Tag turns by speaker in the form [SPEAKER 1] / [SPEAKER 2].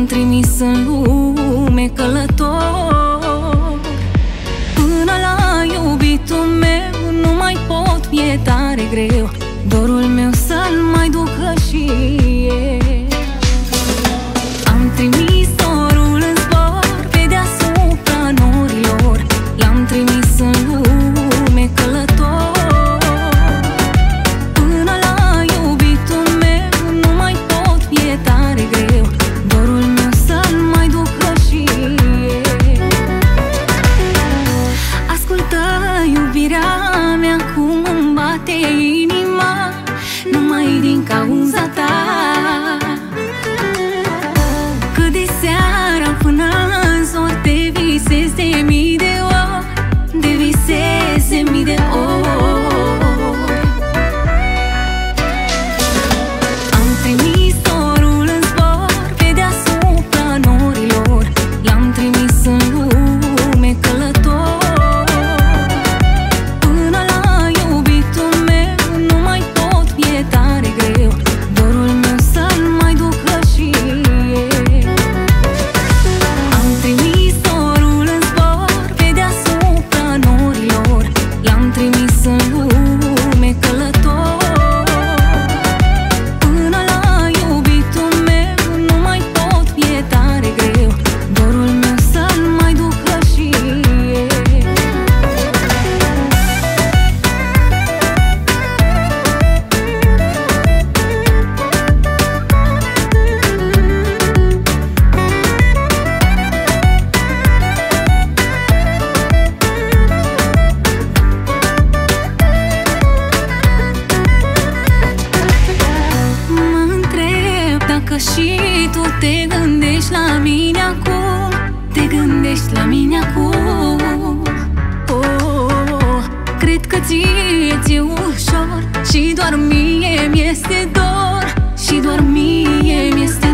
[SPEAKER 1] trimis în lume călător. Până la iubitul meu nu mai pot, mi-e tare greu dorul meu să-l mai ducă și eu. Am trimis dorul în zbor pe deasupra norilor, l-am trimis în lume călător. Până la iubitul meu nu mai pot, mi-e tare greu dorul meu să-l mai ducă și eu. Ascultă, iubirea mea, cum îmi bate inima, numai din cauza ta. Că de seara până în zor te visez de mii de ori, te visez de mii de ori. Am trimis dorul în zbor pe deasupra norilor, l-am trimis în lume călător. Până la iubitul meu nu mai pot, mi-e tare greu dorul meu să-l mai ducă și eu. Am trimis dorul în zbor pe deasupra norilor, l-am trimis în lume călător. Până la iubitul meu nu mai pot, mi-e tare greu dorul meu să-l mai ducă și eu. Mă întreb dacă și tu te gândești la mine acum, te gândești la mine acum. Oh, cred că ție ușor și doar mie mi-este dor, și doar mie mi-este